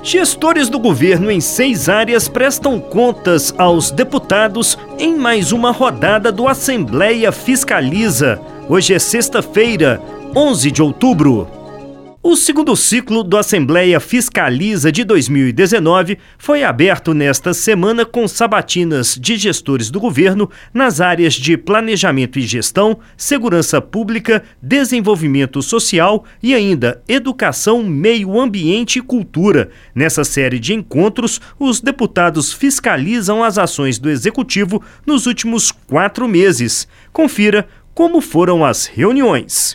Gestores do governo em 6 áreas prestam contas aos deputados em mais uma rodada do Assembleia Fiscaliza. Hoje é sexta-feira, 11 de outubro. O segundo ciclo do Assembleia Fiscaliza de 2019 foi aberto nesta semana com sabatinas de gestores do governo nas áreas de planejamento e gestão, segurança pública, desenvolvimento social e ainda educação, meio ambiente e cultura. Nessa série de encontros, os deputados fiscalizam as ações do Executivo nos últimos 4 meses. Confira como foram as reuniões.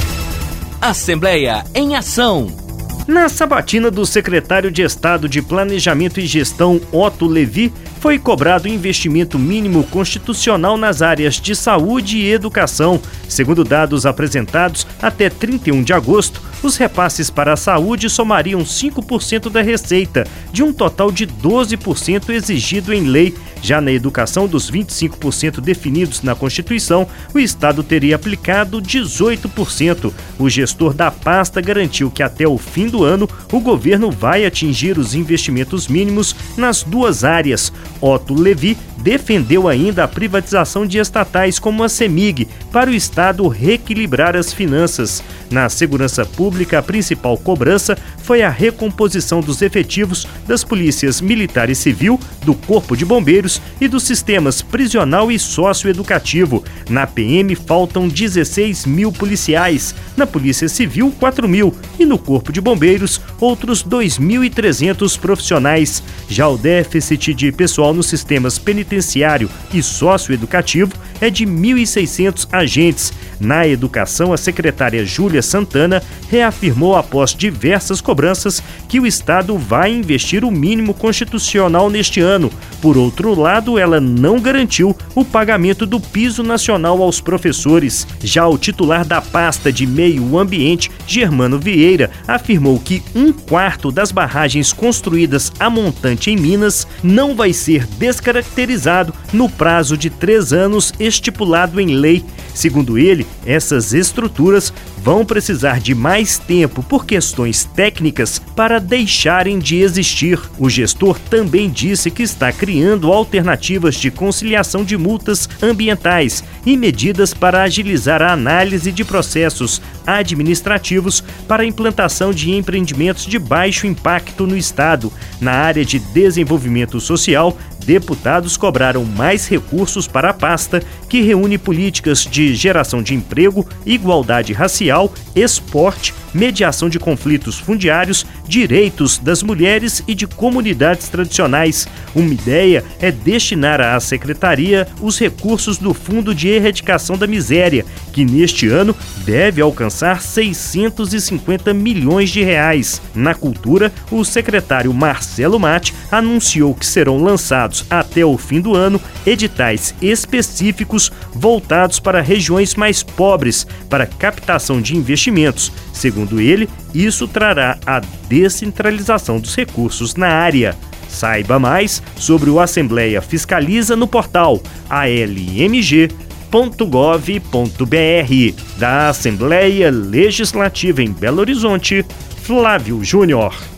Assembleia em Ação. Na sabatina do secretário de Estado de Planejamento e Gestão, Otto Levi, foi cobrado investimento mínimo constitucional nas áreas de saúde e educação. Segundo dados apresentados, até 31 de agosto, os repasses para a saúde somariam 5% da receita, de um total de 12% exigido em lei. Já na educação, dos 25% definidos na Constituição, o Estado teria aplicado 18%. O gestor da pasta garantiu que até o fim do ano, o governo vai atingir os investimentos mínimos nas 2 áreas. Otto Levi defendeu ainda a privatização de estatais como a CEMIG, para o Estado reequilibrar as finanças. Na segurança pública, a principal cobrança foi a recomposição dos efetivos das polícias militar e civil, do Corpo de Bombeiros e dos sistemas prisional e socioeducativo. Na PM, faltam 16 mil policiais, na Polícia Civil, 4 mil e no Corpo de Bombeiros, outros 2.300 profissionais. Já o déficit de pessoal nos sistemas penitenciário e socioeducativo é de 1.600 agentes. Na educação, a secretária Júlia Santana reafirmou após diversas cobranças que o Estado vai investir o mínimo constitucional neste ano. Por outro lado, ela não garantiu o pagamento do piso nacional aos professores. Já o titular da pasta de Meio Ambiente, Germano Vieira, afirmou que 1/4 das barragens construídas a montante em Minas não vai ser descaracterizado no prazo de 3 anos estipulado em lei. Segundo ele, essas estruturas vão precisar de mais tempo por questões técnicas para deixarem de existir. O gestor também disse que está criando alternativas de conciliação de multas ambientais e medidas para agilizar a análise de processos administrativos para a implantação de empreendimentos de baixo impacto no Estado. Na área de desenvolvimento social, deputados cobraram mais recursos para a pasta, que reúne políticas de geração de emprego, igualdade racial, esporte, mediação de conflitos fundiários, direitos das mulheres e de comunidades tradicionais. Uma ideia é destinar à secretaria os recursos do Fundo de Erradicação da Miséria, que neste ano deve alcançar 650 milhões de reais. Na cultura, o secretário Marcelo Matti anunciou que serão lançados até o fim do ano editais específicos voltados para regiões mais pobres para captação de investimentos. Segundo ele, isso trará a descentralização dos recursos na área. Saiba mais sobre o Assembleia Fiscaliza no portal almg.gov.br. Da Assembleia Legislativa em Belo Horizonte, Flávio Júnior.